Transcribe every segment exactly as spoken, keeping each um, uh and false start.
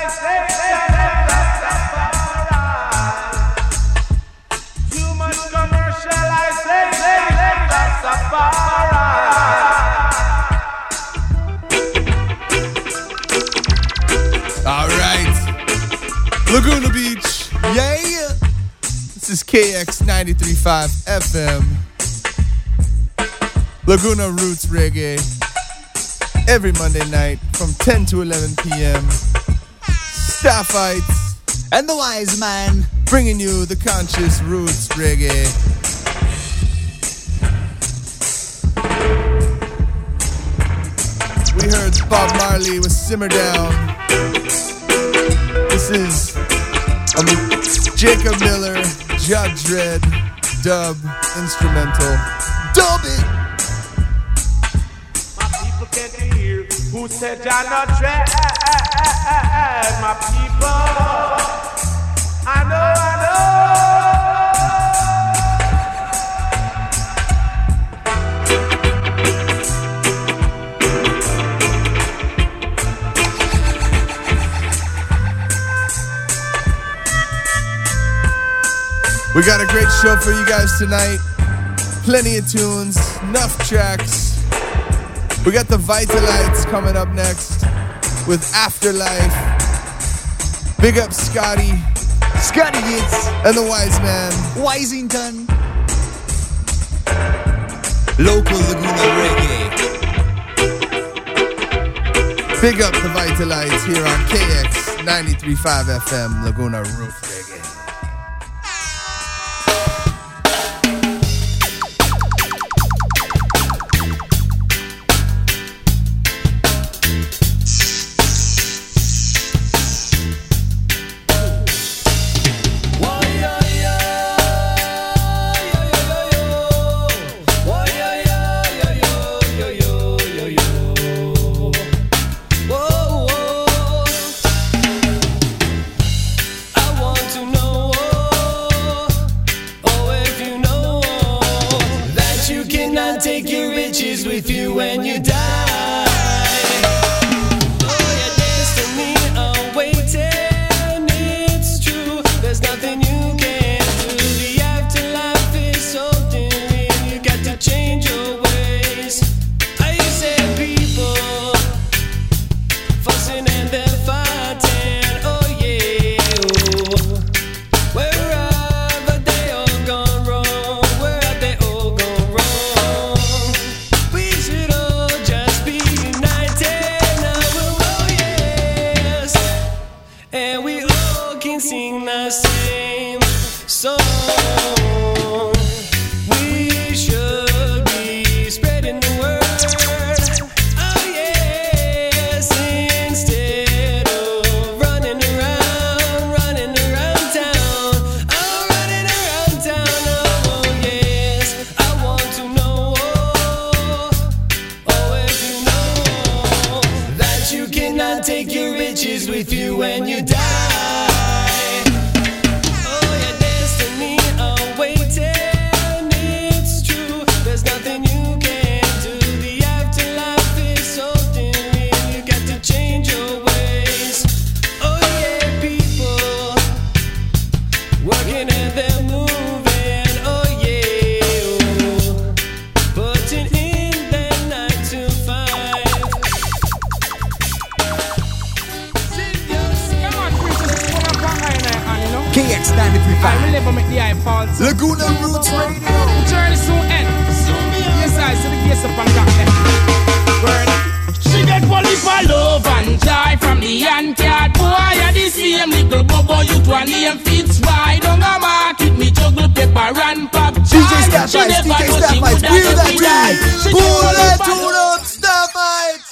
Too much commercialization, Rastafari. All right, Laguna Beach, yeah. This is K X ninety-three point five F M, Laguna Roots Reggae. Every Monday night from ten to eleven p.m. Starfights and the Wise Man bringing you the conscious roots reggae. We heard Bob Marley with Simmer Down. This is um, Jacob Miller, Judge Dredd, dub, instrumental. Dub it! Who said you're not dread, my people? I know, I We got a great show for you guys tonight. Plenty of tunes, enough tracks. We got the Vitalites coming up next with Afterlife. Big up Scotty. Scotty Yates. And the Wise Man. Wisington. Local Laguna Reggae. Big up the Vitalites here on K X ninety-three point five F M, Laguna Roots Reggae. Laguna Roots Radio. Journey soon end. Yes, I see the case up and got them. Word. She get bully for love and joy from the Yankat. Boy, you're the same little bubble you to a name fits right. Don't go market me juggle paper and pop. D J Starfights, D J Starfights, wheel that ride. Pull it, tune up, Starfights.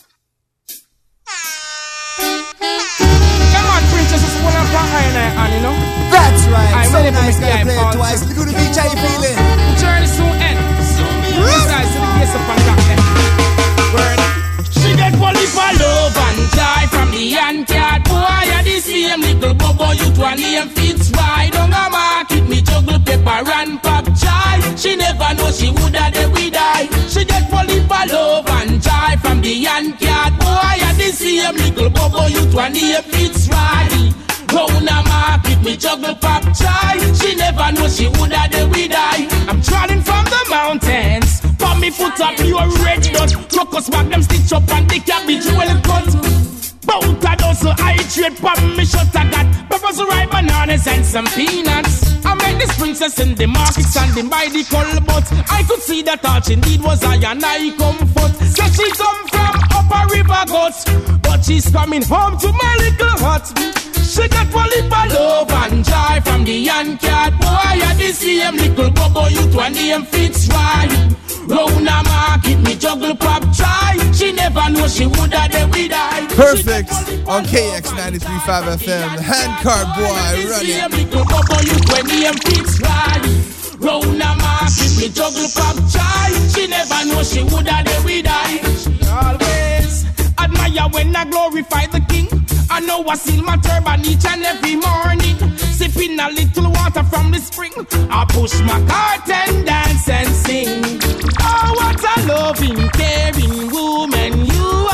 Come on, princess, it's one of our iron and you know. That's right, so nice to play it twice. Laguna Beach, how you feeling? Journey soon end. Yes, I see the case up and got them. Word. She get bully for love and joy from the Yankat. Boy, you're the same little bubble you to a name fits right. Don't go market me juggle paper and pop chai. She never know she woulda the we die. She get bully for love and joy from the Yankat. Boy, you're the same same little bubble youth one name Fitzroy. Round a market, me juggle pop chai. She never know she woulda the we die. I'm trotting from the mountains. For me foot up pure red dust. Crocus back them stitch up and the cabbage well cut. Bout a dozen I trade pop me shut a got. Peppers, ripe bananas and some peanuts. I met this princess in the market standing by the cold but I could see that all she need was I and I comfort. So she come from upper river guts, but she's coming home to my little hut. She got one for love and joy from the Yankee boy. And the same little bubble youth one name Fitzroy. Round a market, me juggle pop try. She never know she woulda the we die. Perfect on K X ninety-three point five F M. Handcart boy, run it. Little bubble youth one name Fitzroy. Round a market, me juggle pop try. She never know she woulda the we die. She always admire when I glorify the king. I know I seal my turban each and every morning. Sipping a little water from the spring. I push my cart and dance and sing. Oh, what a loving, caring woman you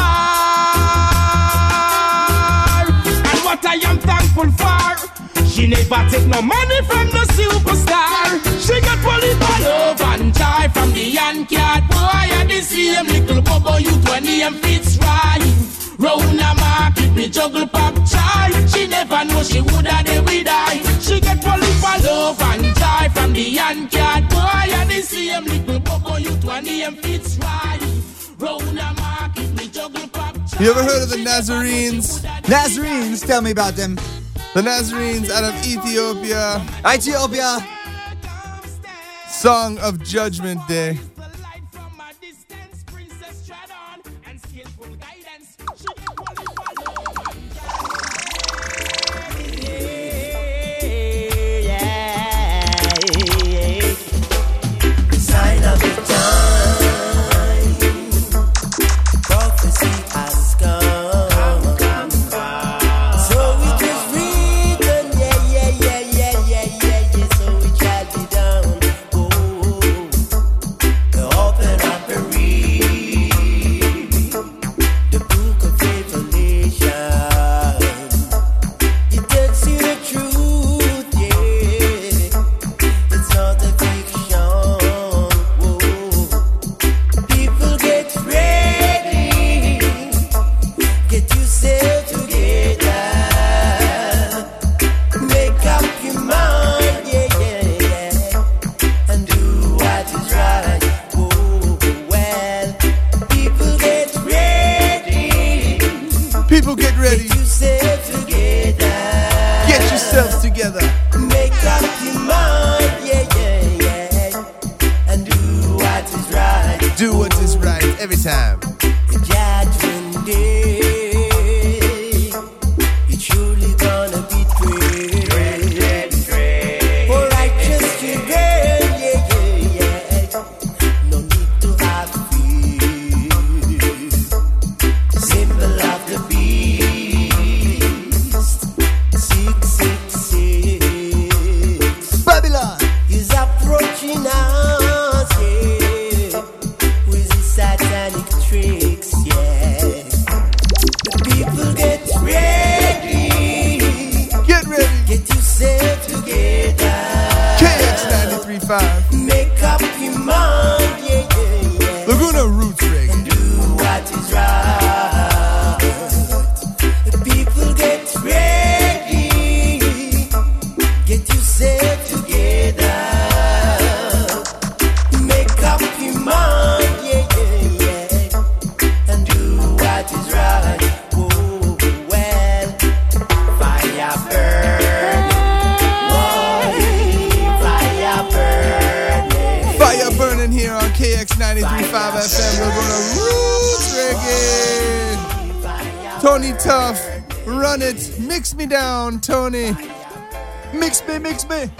are. And what I am thankful for. She never take no money from the superstar. She got plenty of love and joy from the Yankee boy. And the same little bubble youth when he am Fitzroy. Round a market, me juggle pop chai. She never know she woulda the we die. She get plenty of love and joy from the Yankee boy. And the same little bubble youth when he am Fitzroy. Round a market, me juggle pop chai. You ever heard of the Nazarenes? Nazarenes, tell me about them. The Nazarenes out of Ethiopia. Ethiopia. Song of Judgment Day. Tony, mix me, mix me.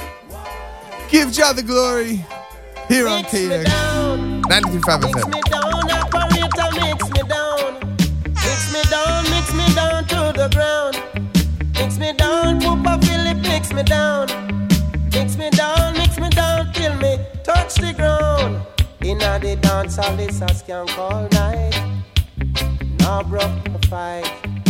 Give Jah the glory here on K X ninety-three point five F M. Mix me down, operator, mix me down. Mix me down, mix me down to the ground. Mix me down, Papa Philip, mix me down. Mix me down, mix me down till me touch the ground. Inna the dance hall, this a skank all night. Now broke the fight.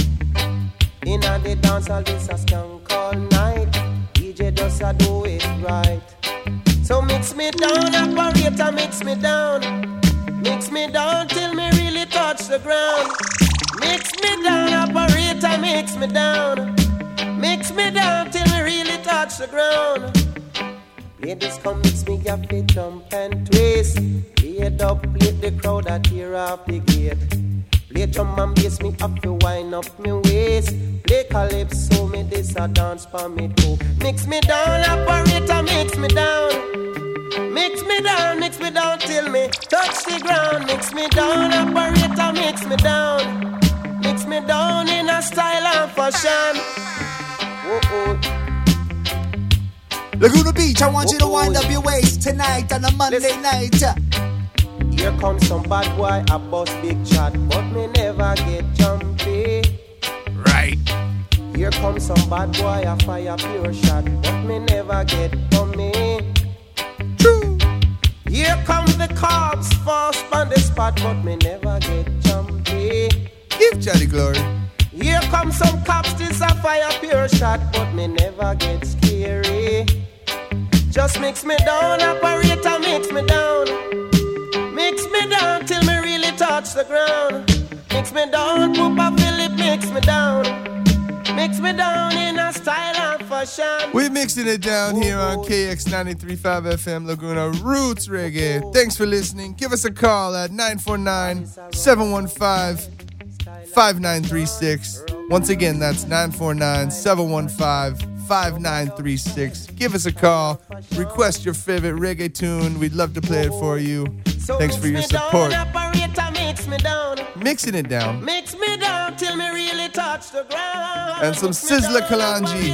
In a the dance all this a skunk all night. D J does a do it right. So mix me down, operator, mix me down. Mix me down till me really touch the ground. Mix me down, operator, mix me down. Mix me down till me really touch the ground. Ladies come mix me up, they jump and twist. Play it up, play the crowd that tear off the gate. Play drum and bass me up, you wind up me waist. Play calypso, me this a dance for me too. Mix me down, operator, mix me down. Mix me down, mix me down till me touch the ground. Mix me down, operator, mix me down. Mix me down in a style and fashion. Whoa-oh. Laguna Beach, I want you to wind up your waist tonight on a Monday Listen. night. Here comes some bad boy, I bust big chat, but me never get jumpy. Right. Here comes some bad boy, I fire pure shot, but me never get dummy. True. Here comes the cops, fast on the spot, but me never get jumpy. Give Johnny glory. Here comes some cops, this a fire pure shot, but me never get scary. Just mix me down, operator, mix me down. Mix me down till me really touch the ground. Mix me down, Poopa Philip, mix me down. Mix me down in a style and fashion. We're mixing it down here on K X ninety-three point five F M Laguna Roots Reggae. Thanks for listening. Give us a call at nine four nine, seven one five, five nine three six. Once again, that's nine four nine, seven one five, five nine three six. Give us a call. Request your favorite reggae tune. We'd love to play it for you. Thanks for your support. Mix me down. Mixing it down. Mix me down till me really touch the ground. And some Sizzla Kalonji.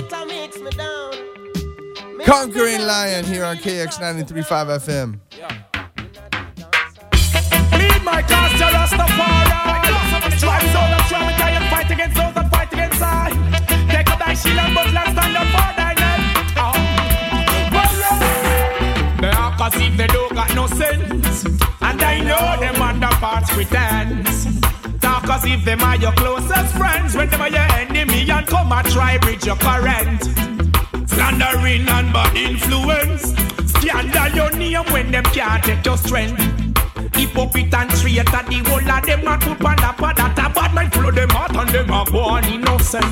Conquering Lion here on K X ninety-three point five F M. Lead my cause to Rastafari. Tribes all of Trump and fight against those that fight against I. Take up thy shield and buckler and stand up for thy name. They are cause if they don't got no sense. And I know them underparts pretends. Talk as if them are your closest friends. When them are your enemy and come and try bridge your current. Slandering and bad influence. Scandal your name when them can't take your strength. Hypocrite and traitor, the whole of them are put on the pad. That a bad mind flow them out and them are born innocent.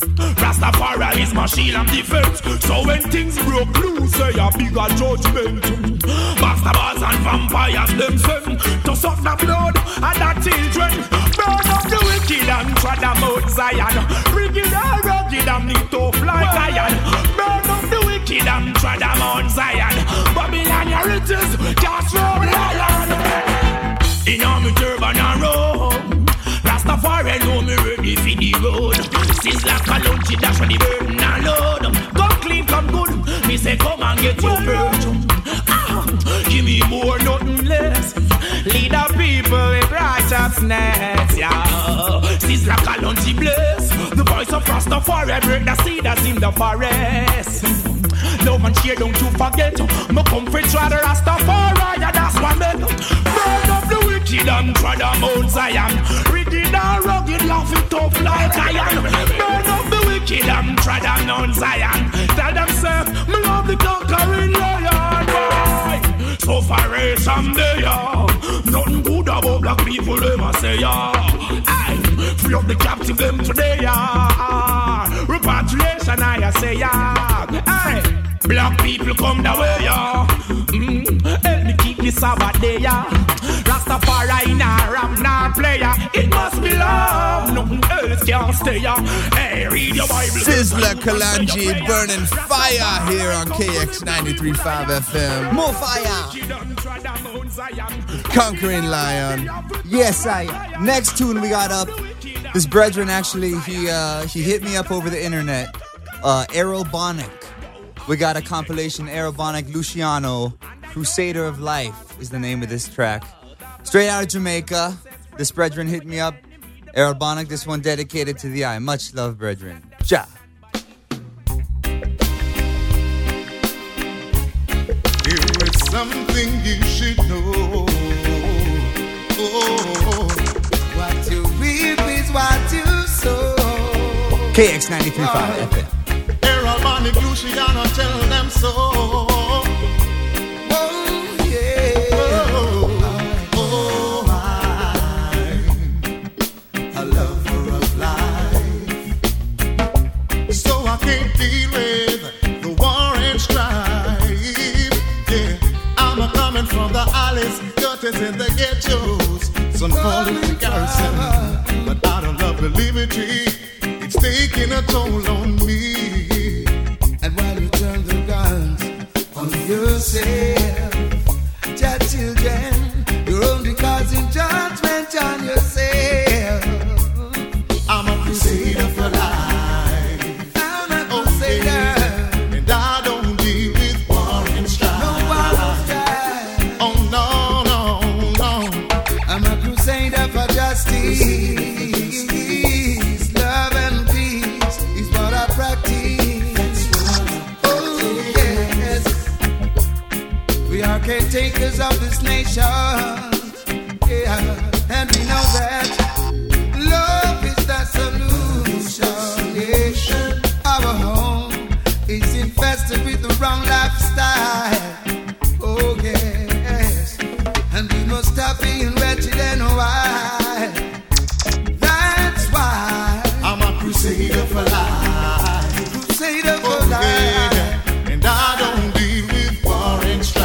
Rastafari is my shield and defense. So when things broke loose, say a bigger judgment. Bastards and vampires them send to suck the blood and the children. Burn up the wicked and trod them out Zion. Rigged and rugged and need tough like iron. Burn up the wicked and trod them out Zion. Babylon your riches, cast from lion. In army turban and robe, Rastafari know me ready for the road. Sizzla Kalonji dash for the burden and load. Come clean, come good, me say come and get your burden. Ah, give me more, nothing less. Lead the people with righteousness, yeah. Sizzla Kalonji bless. The voice of Rastafari break the cedars in the forest. Love and share, don't you forget. My comfort try the Rastafari, yeah, that's what I meant. Burn up the wicked and trod the Mount Zion. Rigged and rugged, laugh it tough like iron. Burn up the wicked and trod the Mount Zion. Tell them, sir, me love the conquering lion, boy. So far is someday, yeah. Nothing good about black people, they must say, yeah. Aye, free up the captive them today, yeah. Repatriation, I say, yeah. Aye. Black people come the way, yeah. Mm, help me keep this Sabbath day, yeah. Rastafari nah rap nah player. It must be love, nothing else can stay, yeah. Hey, read your Bible. Sizzla Kalonji burning fire here on K X ninety-three point five F M. More fire. Conquering Lion. Yes, I. Next tune we got up. This brethren actually, he uh, he hit me up over the internet. Uh, Aerobonic. We got a compilation, Aerobonic Luciano, Crusader of Life is the name of this track. Straight out of Jamaica. This brethren hit me up. Aerobonic, this one dedicated to the eye. Much love, brethren. Ja. There is something you should know. Oh, what you reap is what you sow. K X ninety-three point five F M. Errol Bonic, Luciano, tell them so. Oh, yeah. Oh, oh, I'm a lover of life. So I can't deal with the war and strife. Yeah, I'm a coming from the alleys, gutters in the ghettos. Son falling in garrison, but I don't love the liberty. It's taking a toll on me. And while you turn the guns on yourself, your children, you're only causing judgment on yourself. I'm a crusader for life. I'm a crusader. Okay. And I don't deal with war and strife. No war and strife. Oh no, no, no. I'm a crusader for justice. Caretakers of this nation, yeah, and we know that love is the solution. Yeah. Our home is infested with the wrong lifestyle. Oh yes, and we must stop being wretched and wild. That's why I'm a crusader for life, crusader for oh, life, yeah. And I don't deal with war and strife.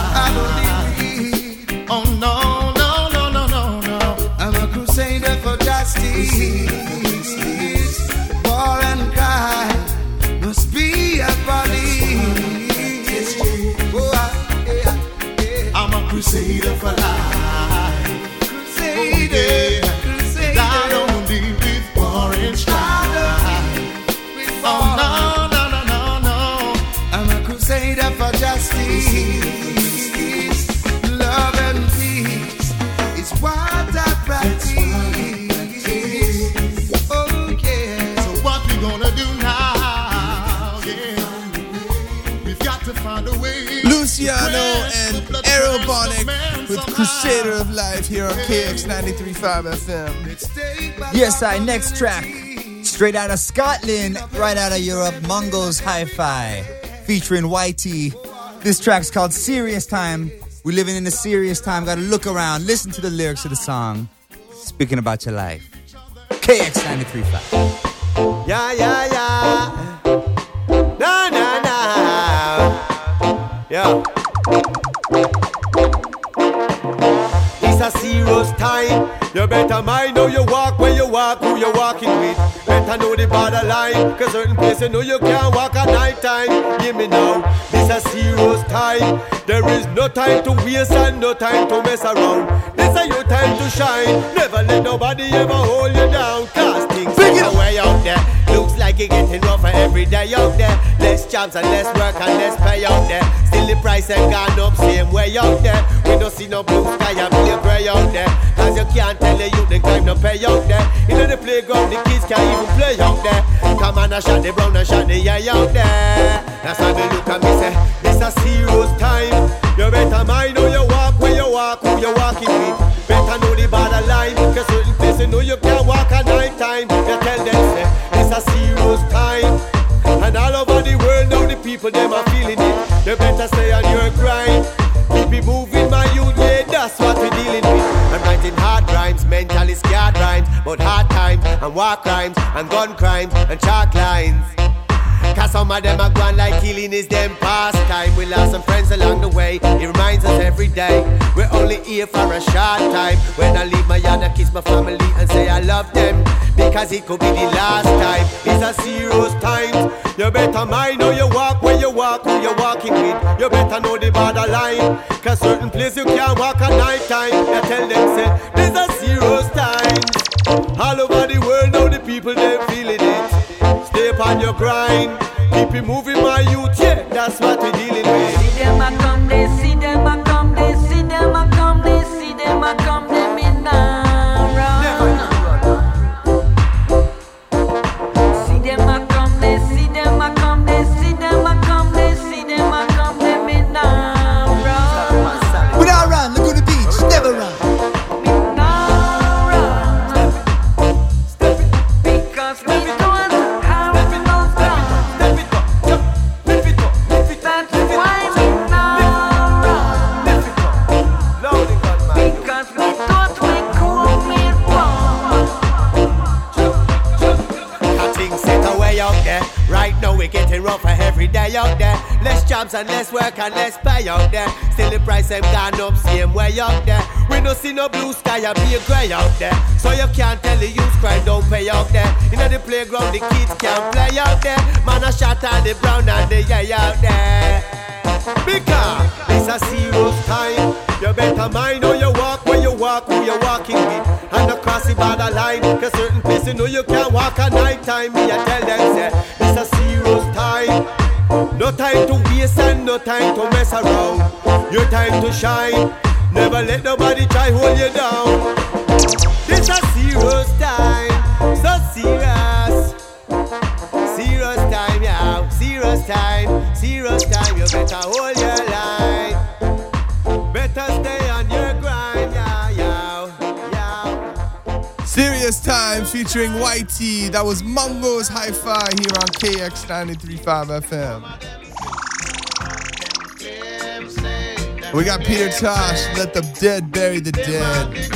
Oh no, no, no, no, no, no. I'm a crusader for justice. War and crime must be abolished. Oh, yeah, yeah. I'm a crusader for life. Crusader, oh, yeah. Crusader. I don't deal with war and strife. Oh no, no, no, no, no. I'm a crusader for justice. Luciano and Errol Bonic with Crusader of Life here on K X ninety-three point five F M. Yes, I next track. Straight out of Scotland, right out of Europe, Mongols Hi-Fi, featuring Whitey. This track's called Serious Time. We're living in a serious time. Gotta look around, listen to the lyrics of the song. Speaking about your life. K X ninety-three point five. Yeah, yeah, yeah. No, no, no. Yeah. It's a serious time. You better mind how you walk, when you walk, who you walking with. Better know the borderline, cause certain places you know you can't walk at night time. Hear me now, this a serious time. There is no time to waste and no time to mess around. This is your time to shine. Never let nobody ever hold you down. Cause things are way out there. Looks like you're getting rougher every day out there. Less jobs and less work and less pay out there. Still the price ain't gone up, same way out there. We don't see no blue sky and blue grey out there. Cause you can't tell the youth the crime no pay out there. In the playground the kids can't even play out there. Come on and shot the brown and shot the eye out there. That's how they look at me say, this a serious time. You better mind how you walk, when you walk, who you walking with. Better know the borderline, cause certain places you know you can't walk at night time. You tell them say, it's a serious time. And all over the world now the people them are feeling it. You better stay on your grind. Keep it moving my youth, yeah, that's what we're dealing with. I'm writing hard rhymes, mentally scared rhymes, but hard times and war crimes and gun crimes and chalk lines. Cause some of them are gone like killing is them pastime. We lost some friends along the way, it reminds us every day we're only here for a short time. When I leave my yard I kiss my family and say I love them, because it could be the last time. It's a serious time. You better mind how you walk, when you walk, who you're walking with. You better know the borderline, cause certain places you can't walk at night time. You tell them say, this a serious time. All over the world now the people they feeling it. Stay upon your grind, keep it moving my youth, yeah, that's what we're dealing with. See them a come, they see them a come, they see them a come, they see them a come, them in now run. See them a come, they see them a come, they see them a come, they see them a come, them in now run. We don't run, Laguna Beach, never run. Because we don't have rougher every day out there. Less jobs and less work and less pay out there. Still the price them gone up same way out there. We no see no blue sky or be a grey out there. So you can't tell the youth crime don't pay out there. In the playground the kids can't play out there. Man a shot on the brown and the yay out there. Because it's a serious time. You better mind how you walk, when you walk, who you walking with. And across the borderline, cause certain places you know you can't walk at night time. Me I tell them say, it's a serious time. No time to waste and no time to mess around. Your time to shine. Never let nobody try hold you down. It's a serious time. So serious. Serious time, yeah. Serious time. Serious time. You better hold your line. Better stay on your grind, yeah, yeah, yeah. Serious Time featuring Whitey. That was Mungo's Hi-Fi here on K X ninety-three point five F M. We got Peter Tosh, Let the Dead Bury the Dead.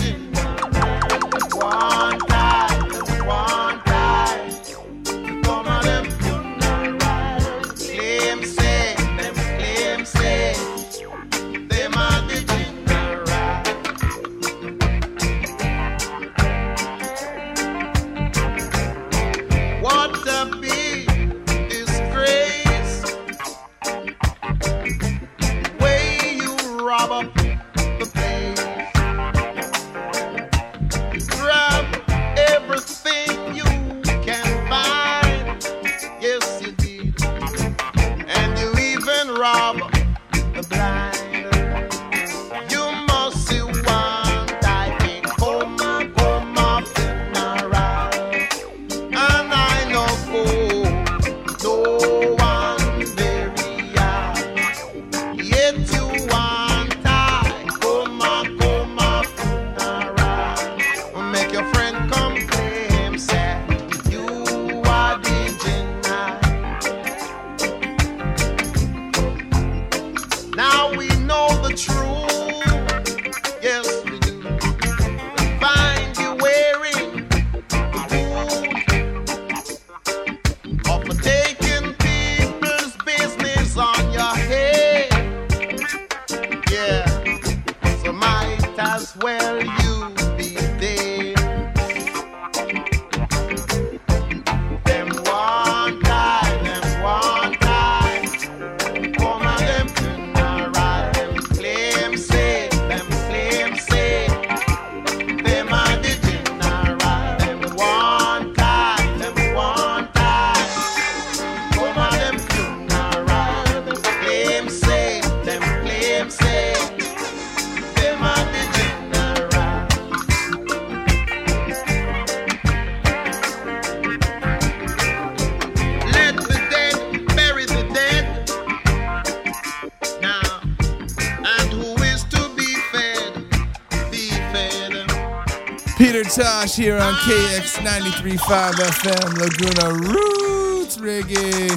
Peter Tosh here on K X ninety-three point five F M, Laguna Roots Reggae.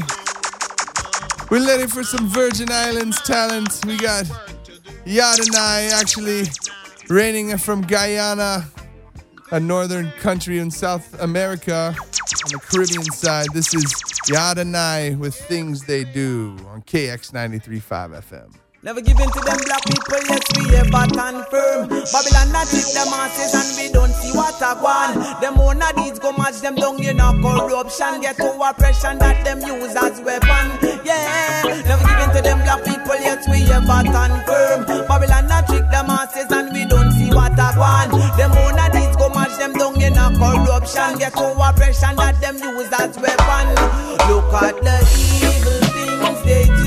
We're ready for some Virgin Islands talent. We got Yadanai, actually reigning from Guyana, a northern country in South America on the Caribbean side. This is Yadanai with Things They Do on K X ninety-three point five F M. Never give in to them black people, yes, we ever confirm. Babylon not take the masses and we don't see what I want. Them own of these go match them down in a corruption. Get to oppression that them use as weapon. Yeah, never give in to them black people, yes, we ever confirm. Babylon not trick the masses and we don't see what I want. Them own of these go match them down in a corruption. Get to oppression that them use as weapon. Look at the evil things they do.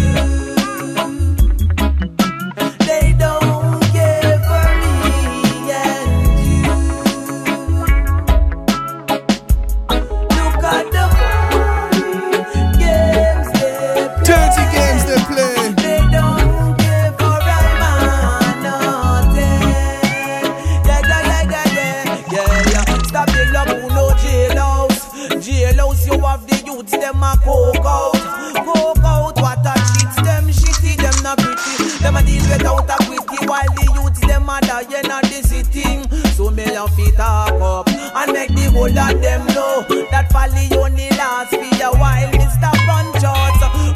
Them a coke out, coke out, what a shit, them shitty, them not pretty. Them a deal without a quickie, while the youths them a dying at the sitting. So me a fit talk up and make the whole of them know that folly only lasts for a while. Mister Punch out,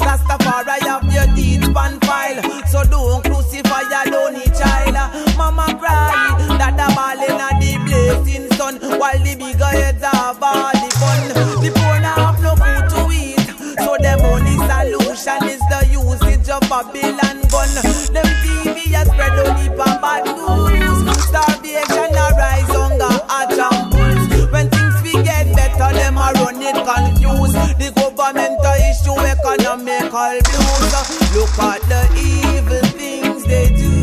Babylon gun. Them T V has spread a heap of bad news. Starvation arise, hunger a trample. When things we get better, them a run it confused. The governmental issue, economical blues. Look at the evil things they do.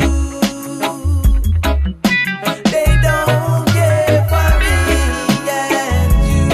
They don't care for me and you.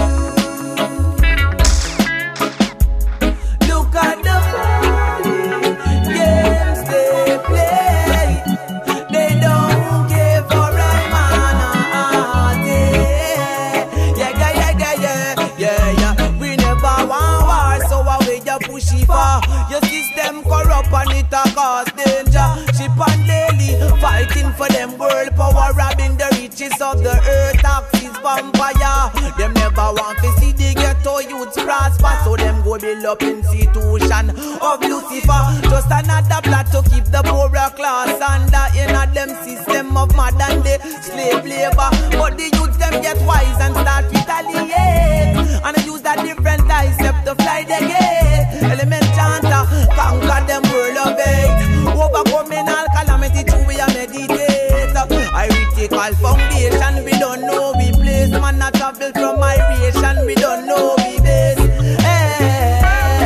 Look at the funny games they play. They don't care for a man a day. Yeah, yeah, yeah, yeah, yeah, yeah, yeah. We never want war, so away you push it far. Your system corrupt and it a cause danger. Ship and daily fighting for them world power, robbing the riches of the earth. Taxes vampire. Them never want to see the ghetto youths prosper, so them go build up institution of Lucifer. Just another plot to keep the poorer class under in a them system of modern day slave labor. But the youths them get wise and start retaliate, and use that different concept to fly the gate. Element chanter conquer them world of hate, overcoming all calamity through we a meditate. I retake all foundation, we don't know we place. Man a travel from migration, we don't know we base. Yes,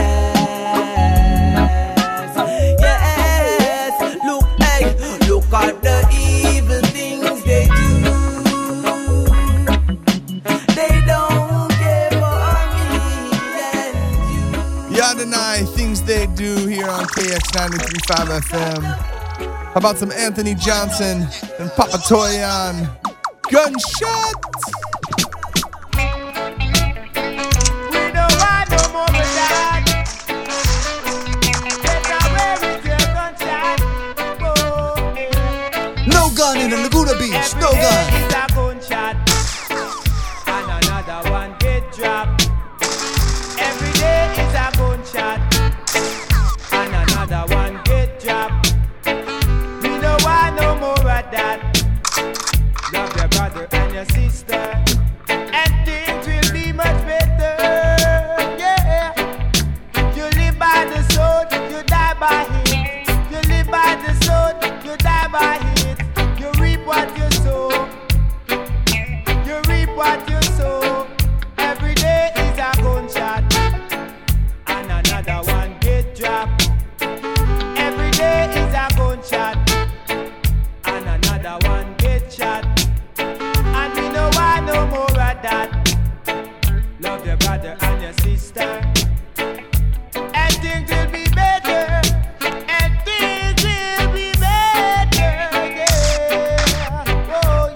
yes. Look, hey, look at the evil things they do. They don't care for me and you. Yadonai, things they do here on K X ninety-three point five F M. How about some Anthony Johnson and Papa Toyan? Gunshot! We don't want no more of that. Take away with your gunshot. Oh, yeah. No gun in the Laguna Beach. No gun. Every day is a gunshot, and another one get dropped. Every day is a gunshot, and another one get dropped. We don't want no more of that. Love your brother and your sister, and things will be much better. Yeah, you live by the sword, you die by it. You live by the sword, you die by it. You reap what you sow. You reap what you sow. Every day is a gunshot, and another one get dropped. Every day is a gunshot, and another one get shot. And we don't want no more of that. Love your brother and your sister, and things will be better. And things will be better. Yeah. Oh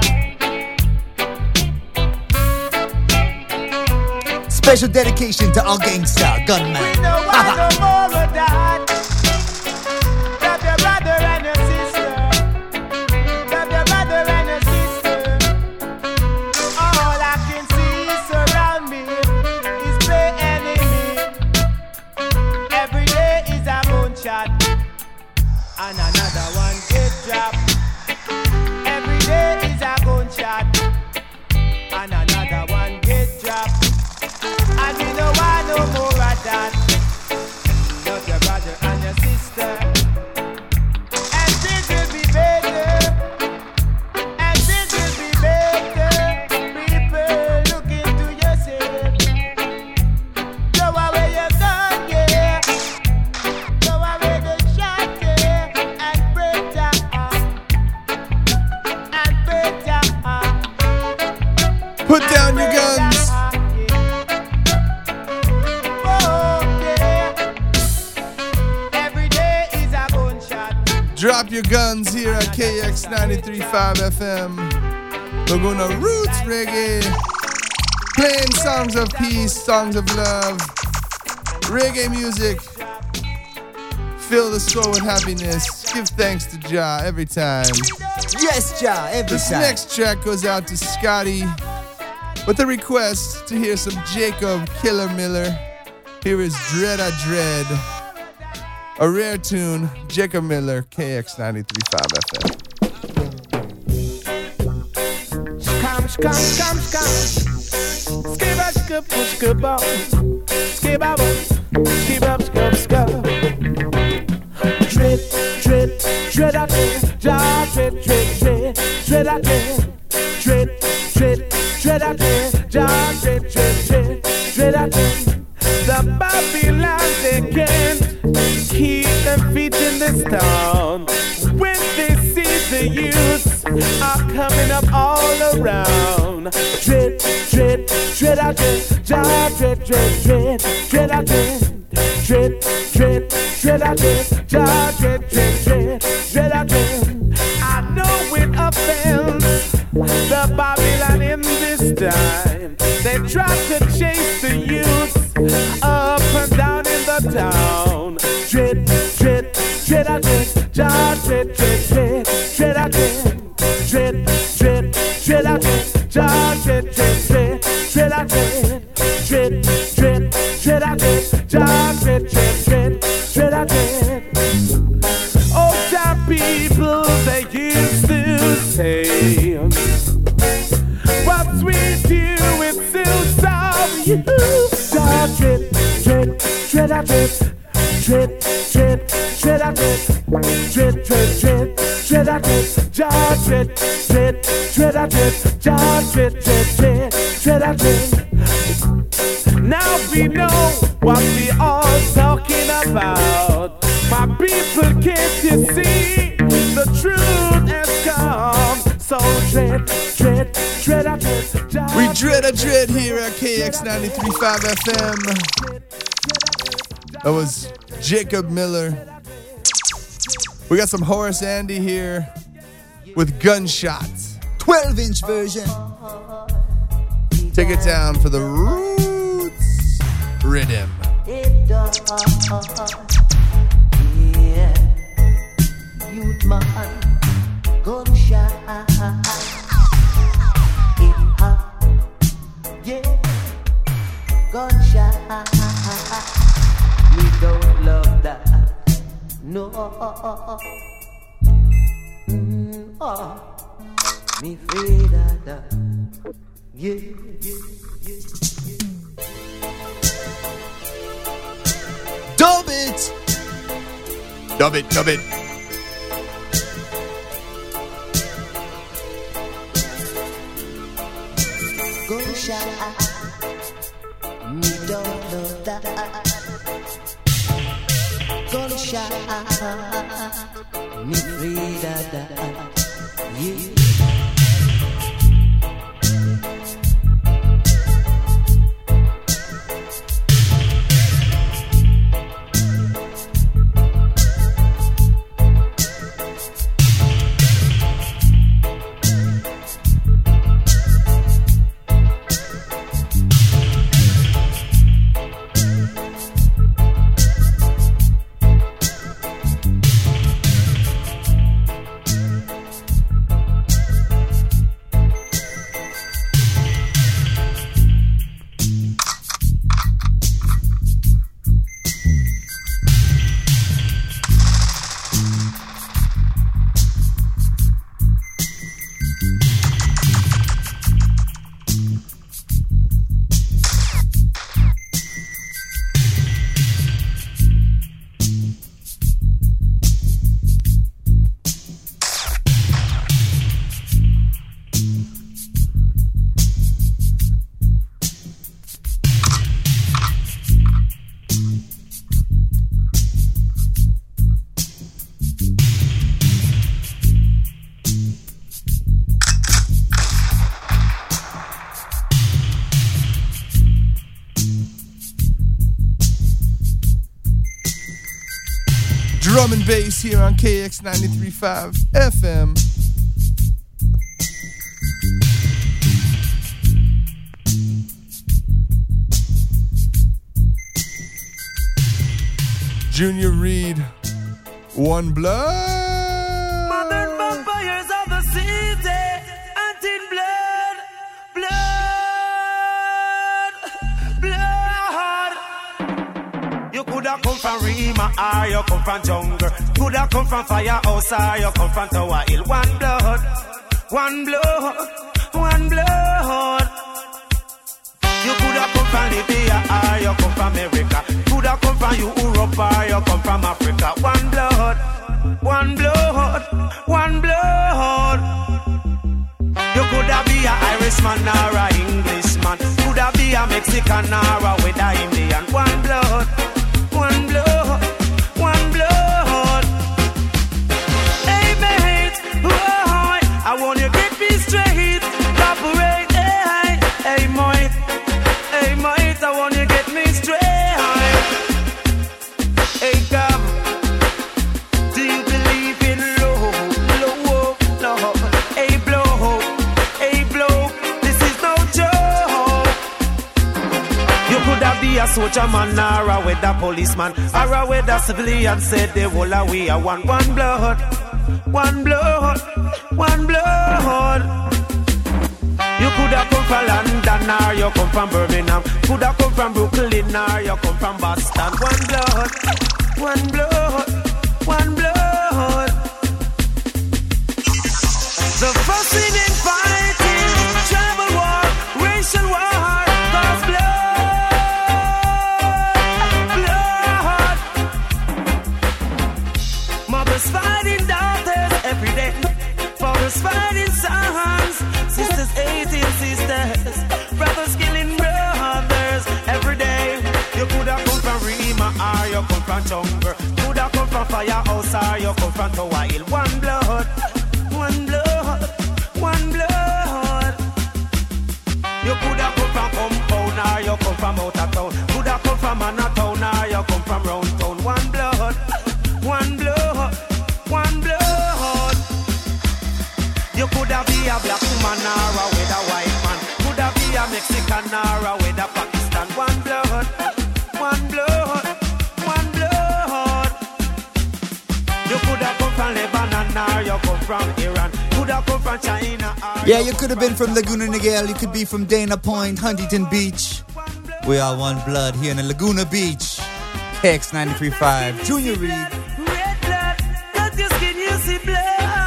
yeah. Special dedication to all gangsta gunmen. We don't want no more of that. Love your brother and your sister. Love your brother and your sister. All I can see surround me is play enemy. Every day is a gunshot, and another one get dropped. Every day is a gunshot, and another one get dropped. And we don't want no more of that. Love your brother and your sister, and things will be better. And things will be better. People, look into yourself. Throw away your gun, yeah. Throw away the shot, yeah. And break down. And break down. Put down your guns. Drop your guns here at K X ninety-three point five F M. Laguna Roots Reggae. Playing songs of peace, songs of love. Reggae music. Fill the soul with happiness. Give thanks to Jah every time. Yes, Ja, every This time. next track goes out to Scotty with a request to hear some Jacob Killer Miller. Here is Dread a Dread. A rare tune, Jacob Miller, K X ninety-three point five F M. Come, come, come, come. Skip up, skip, skip up. Skip up, skip up, skip, skip. dread again, dread, dread, dread again, Jah dread, dread, dread, dread again. The Babylon, they can't keep their feet in this town. When they see the youths are coming up all around, dread, dread, dread again, Jah dread, dread, dread, dread again, dread, dread, dread again, Jah dread, dread, dread, dread again. I know it offends the Babylon in this time. They try to chase the youths up and down in the town. Dread, dread, dread again, Jah dread, dread, dread, dread again, dread, dread, dread again, Jah dread, dread, dread, dread again, dread, dread, dread again, Jah dread, dread, dread, dread again. Oh, Jah people, they used to say, what we do is still serve you. Jah dread, dread, dread again, dread, dread, dread again, dread, dread, dread, dread again, Jah dread, dread, dread again, Jah dread, dread, dread, dread again. Now we know what we all talking about. My people, can't you see the truth has come? So dread, dread, dread again, Jah. We dread a dread here at K X ninety-three point five F M. That was Jacob Miller. We got some Horace Andy here with Gunshots. twelve inch version. Take it down for the Roots Rhythm. Yeah, youth man, gunshot. It hot, yeah, gunshot. We don't love that, no. Mm, oh, me afraid of that, yeah, yeah, yeah, yeah. Dub it, dub it, dub it. Gunshot, me don't love that. Gunshot, me afraid of that, yeah. Drum and bass here on K X ninety-three point five F M. Junior Reed, One Blood. Modern vampires of the city, hunting blood, blood, blood. You coulda come from Rima or you come from jungle. Coulda come from Firehouse or you come from Tower Hill. One blood, one blood, one blood. You coulda come from Libya or you come from America. Coulda come from Europe or you come from Africa. One blood, one blood, one blood. Coulda be a Irishman or a Englishman. Coulda be a Mexican or a with a Indian. One blood, one blood, one blood. Hey mate, boy, I want you get me straight. Cooperate, hey, hey mate, hey mate, I want you get me straight. Hey come, do you believe in love, love, love? Hey blow, hey blow, this is no joke. You coulda be a soldier man or a weather policeman or a weather civilian. Said they will away a one, one blood, one blood, one blood. You coulda come from London or you come from Birmingham. Coulda come from Brooklyn or you come from Boston. One blood, one blood, one blood. The fussing and fighting, tribal war, racial war, cause blood, blood. Mothers fighting daughters every day. Fathers fighting sons. Sisters hating sisters. Brothers killing brothers every day. You coulda come from Rima or you come from Jungle. Coulda come from Firehouse or you come from Tower Hill. One blood, one blood, one blood. You coulda come from Compound or you come from Outer Town. Coulda come from Manhattan or you come from Round Town. One blood, one blood, one blood. You coulda be a black woman or a with a white man. Coulda be a Mexican or a with a Pakistan. One blood, one blood, one blood. You coulda come from Lebanon or you come from Iran. Coulda come from China or Yeah, you could have been from Laguna Niguel. You could be from Dana Point, Huntington Beach. We are one blood here in Laguna Beach. K X ninety-three point five, Junior Reed. red blood. Cut your skin, you see blood.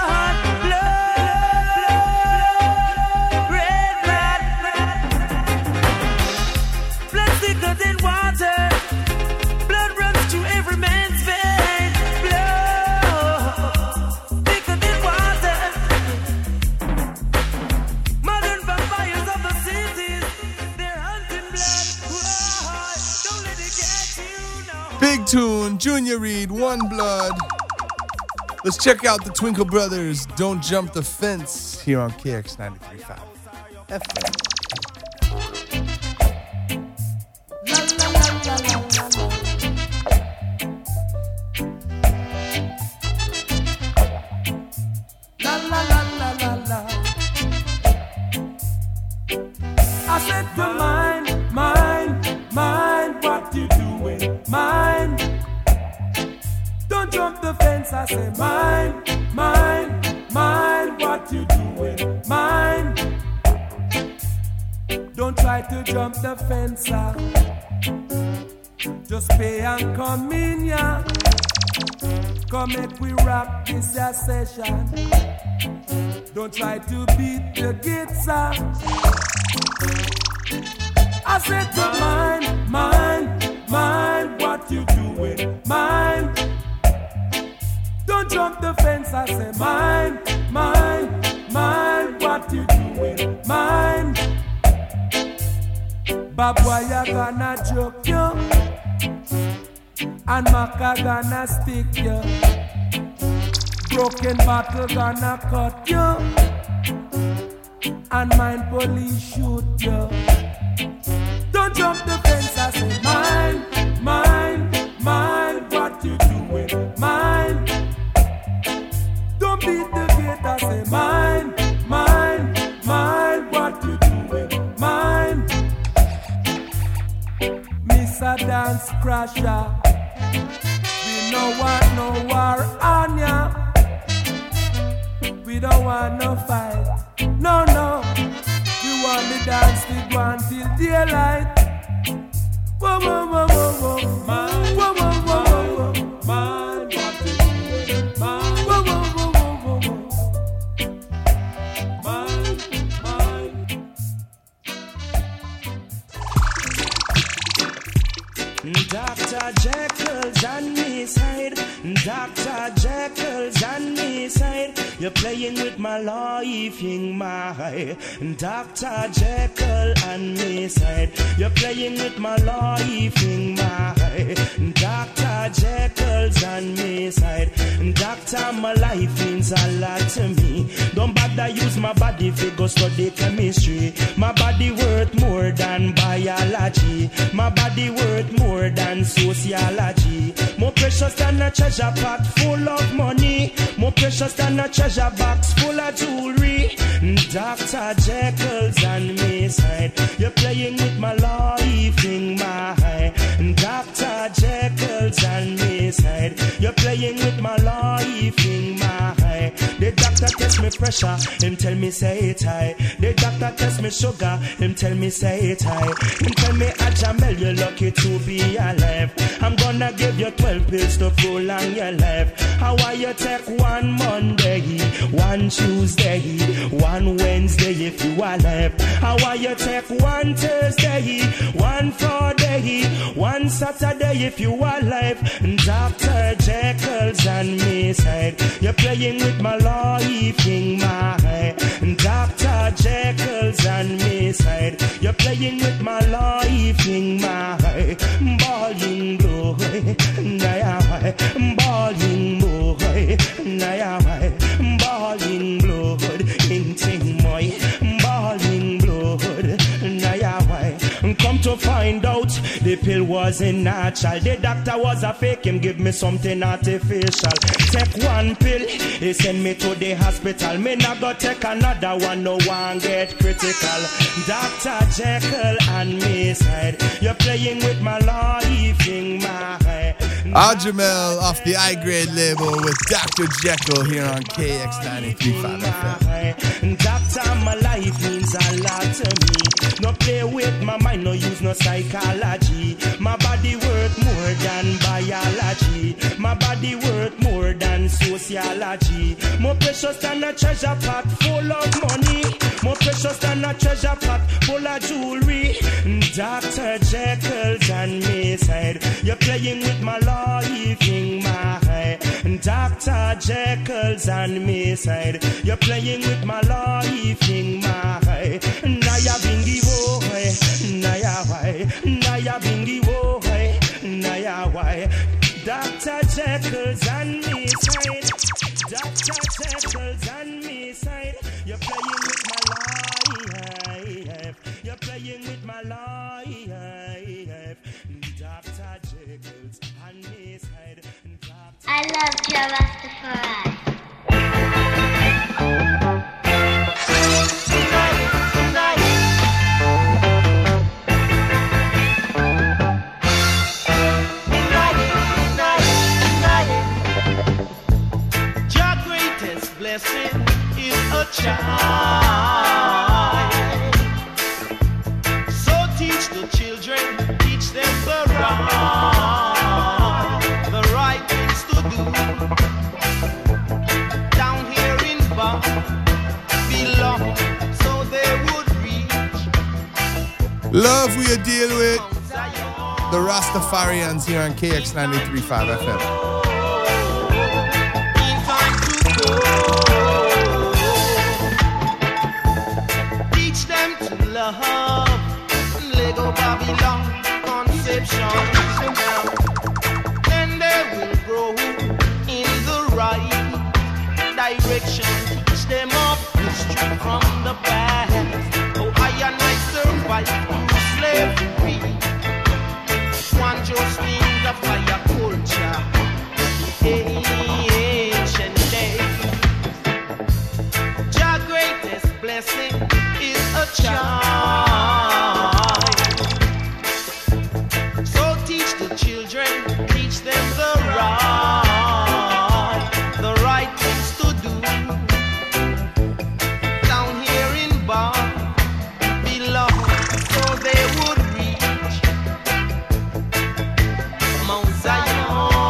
Big tune, Junior Reed, One Blood. Let's check out the Twinkle Brothers, Don't Jump the Fence, here on K X ninety-three point five F M. I said to mind, mind, mind what you doing, mind. Don't jump the fence, I say mind, mind, mind what you doing, mind. Don't try to jump the fence, ah. Just pay and come in, yeah. Come make we wrap this ya session. Don't try to beat the gates, ah. I said to mind, mind, mind what you doing, mind. Don't jump the fence, I say mind, mind, mind what you doing, mind. Babwa ya gonna joke you, and Maka gonna stick you. Broken bottle gonna cut you, and mind police shoot you. Don't jump the fence, I say mind, mind, mind what you doing, mind. Don't beat the gate, I say mind, mind, mind what you doing, mind. Miss a dance crasher, we no want no war on ya. We don't want no fight, no, no. We want the dance to go until daylight. Whoa, whoa, whoa, whoa, whoa, man. Whoa, whoa, whoa, whoa, whoa, man. What you doing, man? Whoa, whoa, whoa, whoa, whoa, man, man. Doctor Jekyll's on me side. Doctor Jekyll's on me side. You're playing with my life in my Doctor Jekyll and Miss Hyde. You're playing with my life in my Doctor Jekyll's and Miss Hyde. Doctor, my life means a lot to me. Don't bother use my body figure study chemistry. My body worth more than biology. My body worth more than sociology. More precious than a treasure pot full of money. More precious than a treasure box full of jewelry. Doctor Jekyll's and Miss Hyde. You're playing with my life in my Doctor Jekyll's and Miss Hyde. You're playing with my life in my The doctor test me pressure, him tell me say it high. The doctor test me sugar, him tell me say it high. Him tell me Ajamel, you're lucky to be alive. I'm gonna give you twelve pills to prolong your life. How are you take one Monday, one Tuesday, one Wednesday if you are alive? How are you take one Thursday, one Friday, one Saturday if you are alive? Doctor Jekyll's and Miss Hyde. You're playing with my life in my Doctor Jekyll's and Miss Hyde. You're playing with my life in my balling boy, balling boy, balling blood, in ting boy, balling blood, come to find out the pill wasn't natural. The doctor was a fake, him give me something artificial. Take one pill, he send me to the hospital. Me not go take another one, no one get critical. Doctor Jekyll and Miss Hyde. You're playing with my life in my head. Ajamel off the I-Grade label with Doctor Jekyll here on K X ninety-three point five F M. Doctor, my life means a lot to me. No play with my mind, no use no psychology. My body worth more than biology. My body worth more than sociology. More precious than a treasure pot full of money. More precious than a treasure pot full of jewelry. Doctor Jekyll's and Miss Hyde. You're playing with my life in my head. Doctor Jekyll's and Miss Hyde. You're playing with my life in my head. Naya bingi boy, Naya why, Naya bingi boy, Naya why. Doctor Jekyll's and Miss Hyde. Doctor Jekyll's and Miss Hyde. You're playing with my life. You're playing with my life. Doctor Jekyll's and Miss Hyde. I love Joe Rastafari. Your greatest blessing is a child. So teach the children, teach them the right, the right things to do. Down here in Babylon, so they would reach. Love we deal with the Rastafarians here on K X ninety-three point five F M. Teach them to love, Lego Babylon conception. Then they will grow in the right direction. Teach them of history from the past. Oh, I and I survived through slavery. One just in the fire culture. Ancient days. Your greatest blessing is a child. So teach the children, teach them the right, the right things to do. Down here in Babylon, so they would reach Mount Zion.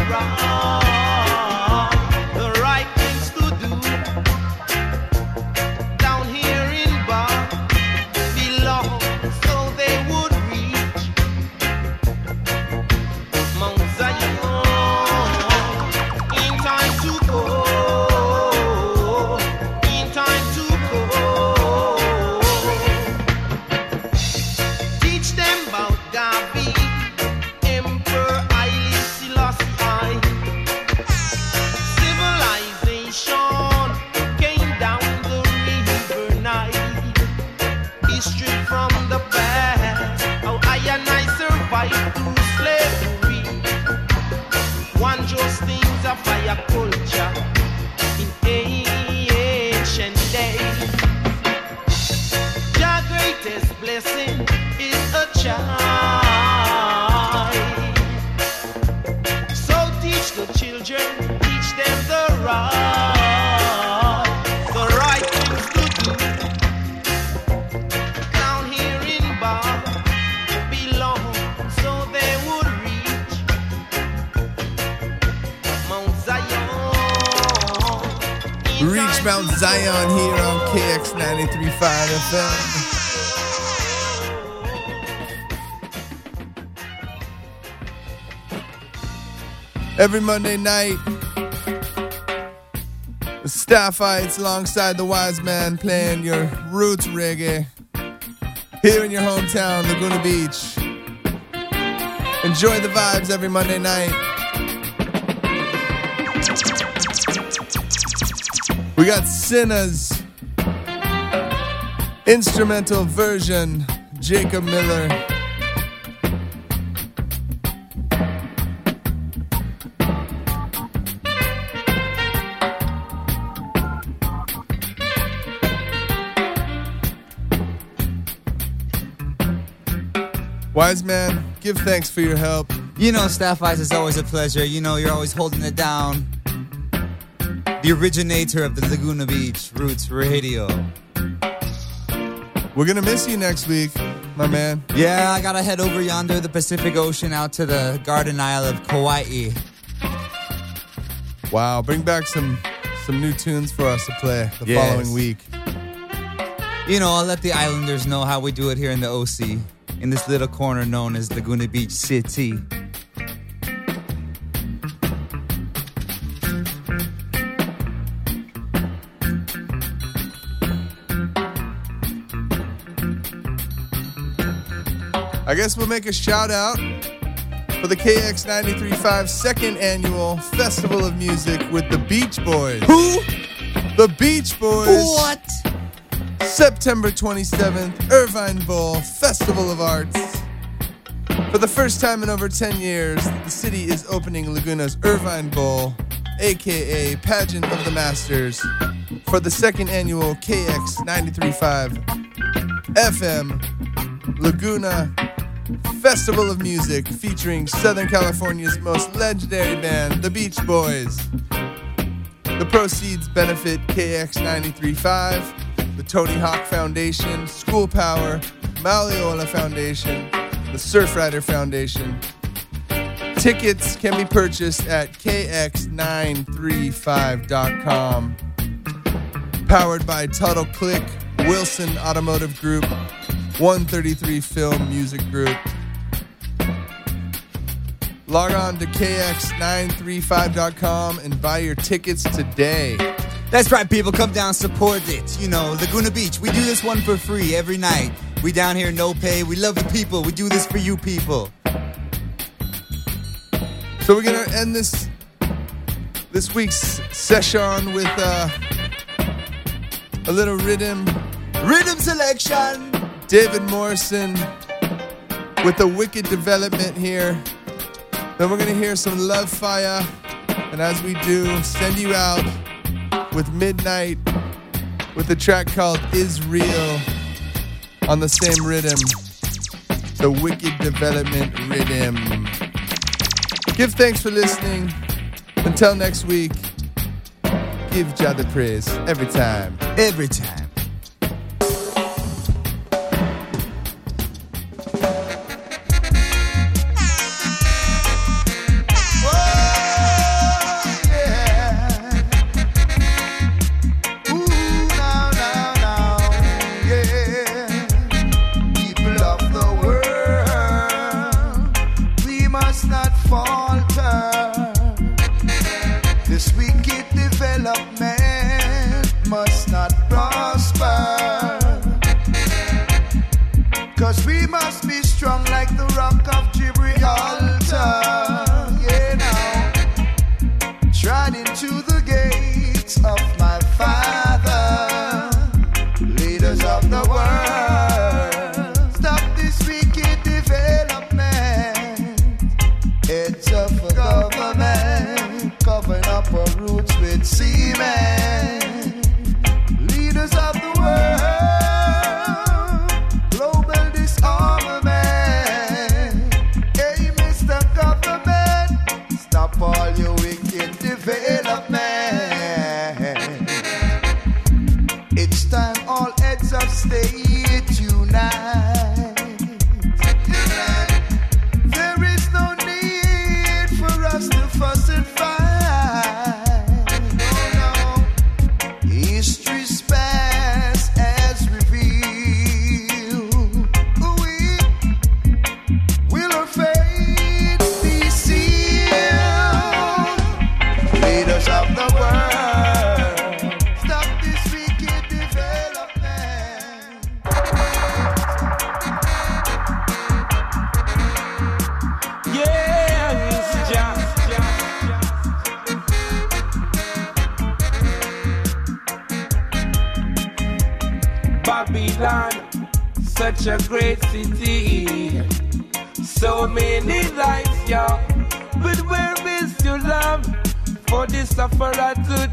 right, the right things to do. Down here in Babylon, so they would reach Mount Zion in time to go, in time to go. Teach them about Gavi, Emperor Haile Selassie. Civilization came down the river Nile. History from the past, how I and I survived through slavery. One just things of fire culture in ancient days. Your greatest blessing is a child. So teach the children, teach them the right, the right things to do. Down here in Babylon, so they would reach Mount Zion. Reach Mount Zion here on K X ninety-three point five F M. Every Monday night, the Staffites alongside the Wise Man playing your roots reggae here in your hometown, Laguna Beach. Enjoy the vibes every Monday night. We got Sinna's instrumental version, Jacob Miller. Wise Man, give thanks for your help. You know, Staff Ice, is always a pleasure. You know, you're always holding it down. The originator of the Laguna Beach Roots Radio. We're gonna miss you next week, my man. Yeah, I gotta head over yonder, the Pacific Ocean, out to the Garden Isle of Kauai. Wow, bring back some some new tunes for us to play the Yes. following week. You know, I'll let the Islanders know how we do it here in the O C, in this little corner known as Laguna Beach City. I guess we'll make a shout out for the K X ninety-three point five second annual Festival of Music with the Beach Boys. Who? The Beach Boys. What? September twenty-seventh, Irvine Bowl, Festival of Arts. For the first time in over ten years, the city is opening Laguna's Irvine Bowl, aka Pageant of the Masters, for the second annual K X ninety-three point five F M Laguna Festival of Music, featuring Southern California's most legendary band, the Beach Boys. The proceeds benefit K X ninety-three point five, the Tony Hawk Foundation, School Power, Malleola Foundation, the Surfrider Foundation. Tickets can be purchased at K X nine three five dot com. Powered by Tuttle Click, Wilson Automotive Group, one thirty-three Film Music Group. Log on to K X nine three five dot com and buy your tickets today. That's right, people. Come down, support it. You know, Laguna Beach. We do this one for free every night. We down here, no pay. We love you people. We do this for you people. So we're going to end this this week's session with uh, a little rhythm. Rhythm selection. David Morrison with the Wicked Development here. Then we're going to hear some Love Fire. And as we do, send you out with Midnight with a track called Is Real on the same rhythm. The Wicked Development Rhythm. Give thanks for listening. Until next week, give Jah the praise every time. Every time. This wicked development must not prosper. Cause we must be strong like the rock of Gibraltar. Yeah, now. Trod into the gates of my Father, leaders of the world. Stop this wicked development. Heads of a government, covering up our roots with cement. Leaders of the world, global disarmament. Hey, Mister Government, stop all your wicked development. It's time all heads of state unite. There is no need for us to fuss and fight. No, no. History's past as revealed. We will our fate be sealed. Leaders of the world, stop this wicked development. Yeah, it's just, Babylon, such a great city. So many lights, yo. But where is your love for the sufferer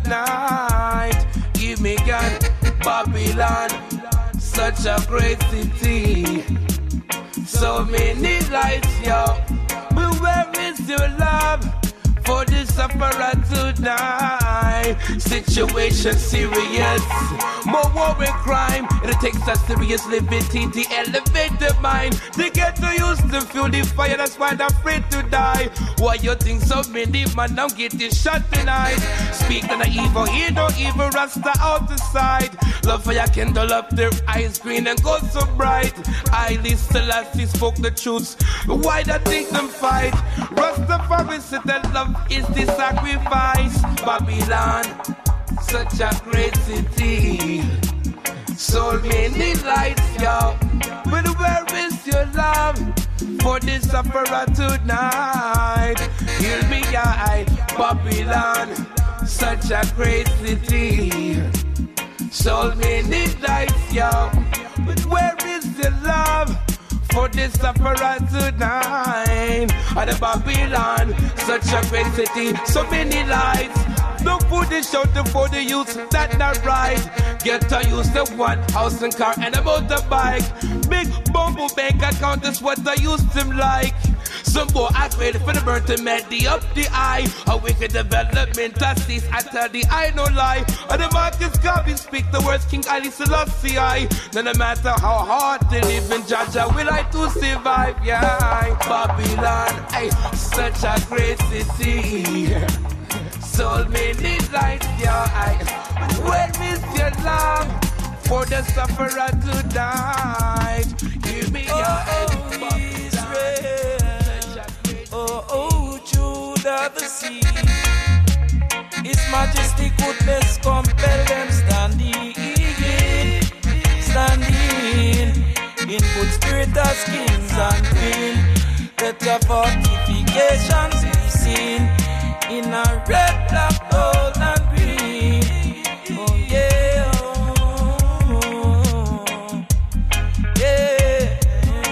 tonight? Give me God, Babylon, such a great city. So many lights, yo. But where is your love for the sufferer tonight? Situation serious, more war and crime. It takes a serious liberty to elevate the mind. They get to use to feel the fire, that's why they're afraid to die. Why you think so many man now getting shot tonight? Speak on the evil, hear no evil, Rasta out the side. Love for your kindle up their eyes green and go so bright. I still as he spoke the truth. Why they think them fight? Rastafari said that love is the sacrifice. Babylon, such a great city. So many lights, yo. But where is your love for the sufferer tonight? Hear me, I, Babylon, such a great city. So many lights, yo. But where is your love for the sufferer tonight? At the Babylon, such a great city. So many lights. Look for the shelter for the youth, that not right. Get to use the one house and car and a motorbike. Big bumble bank account is what I used to like. Some boy act ready for the burn to make the up the eye. A wicked development, I see, I tell the I no lie. And the Marcus Garvey speak the words King Ali Selassie I. No matter how hard they live in Jaja, will I to survive, yeah. Babylon, ay, such a great city. So many lights, yeah, I. Where is your love for the sufferer tonight? Give me your head, Oh, oh, Judah the sea. His majesty goodness compel them standing, standing in good spirit as kings and queens. Let your fortifications be seen in a red, black, gold and green. Oh yeah, oh, yeah.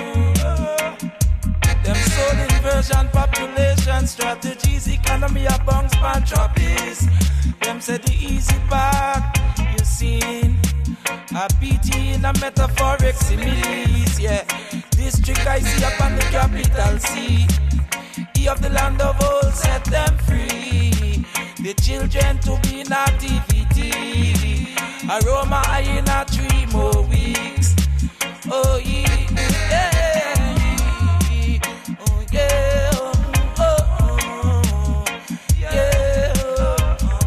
Them soul inversion, population strategies, economy of bunks, pantropies. Them said the easy path, you seen. A P T in a metaphoric similes, yeah. District I see upon the capital C. E of the land of old, set them free. The children to be nativity. Aroma I in a three more weeks. Oh yeah, yeah. Oh yeah, oh, oh, oh. Yeah, oh,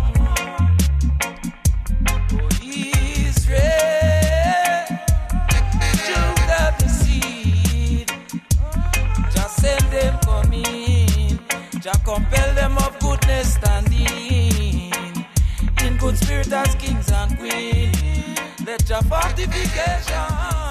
oh. Israel, Judah the seed. Just send them for me. Jah compel them of goodness standing. education.